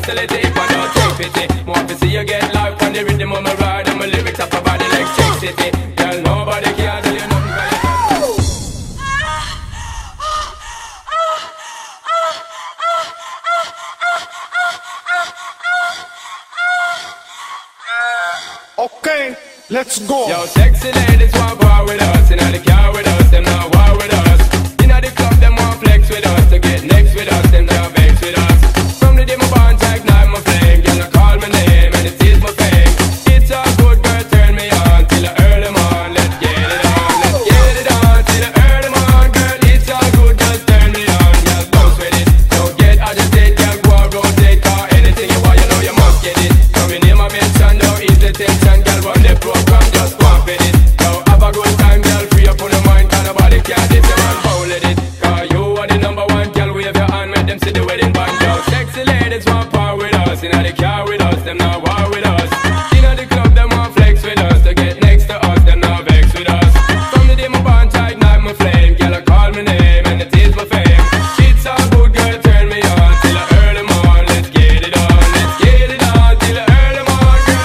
facility, but don't take pity. Want to see you get life on the rhythm of my ride, and my lyrics up about the electricity. Girl, nobody can tell you nothing. Okay, let's go. Yo, sexy ladies want war with us. Inna the car with us, them not war with us. Inna the club, them want flex with us. To get next with us, them not vex with us. From the day my bond to ignite my flame, girl, I call my name and it is my fame. It's a good girl, turn me on till the early morn. Let's get it on, let's get it on till the early morn. Girl, it's all good, just turn me on. Girl, bounce with it, don't get agitated. Girl, go and rotate, cause anything you want, you know you must get it. Coming in my mention, no easy tension. Girl, run the program, just go and fit it. Yo, have a good time, girl, free up on the mind. Cause nobody can diss you and foul it. Cause you are the number one, girl, wave your hand, make them see the wedding band. Yo, sexy ladies want power with us. Inna the car with us, them not war with us. Inna the club, them want flex with us. To get next to us, them not vex with us. From the day my bond to ignite my flame, girl, I call my name and it is my fame. It's all good, girl, turn me on till the early morn. Let's get it on, let's get it on till the early morn, girl.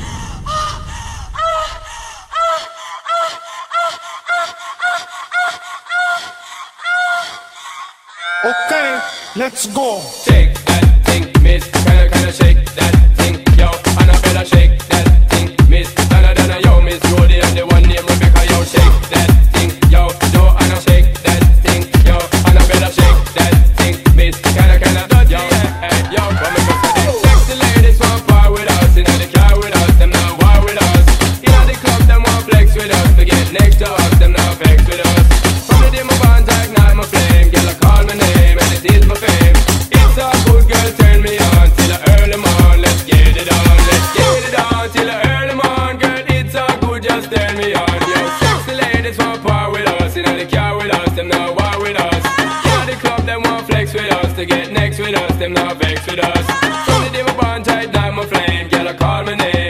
Okay, let's go. Shake that thing, miss. Kinda shake that thing, yo. Annabella, shake that thing, miss. Donna, yo, miss. Roddy and the one named Rebecca, yo. Shake that thing, yo. Joanna, shake that thing, yo. Annabella, shake that thing, miss. Kinda, yo. Hey, yo, come and go for this. Sexy ladies want power with us. Inna the car with us, them not war with us. Inna the club, them want flex with us. To get next to us, them not vex with us. From the day my bond, I ignite my flame. Girl, I call my name and it is my fame. It's a good girl, turn me on till the early morn. Let's get it on, let's get it on till the early morn. Girl, it's a good, just turn me on. Yo, sexy ladies want power with us. Inna the car with us, them not war with us. Inna the club, them want flex with us. To get next with us, them not vex with us. From the day my bond tight, like my flame. Girl, I call my name.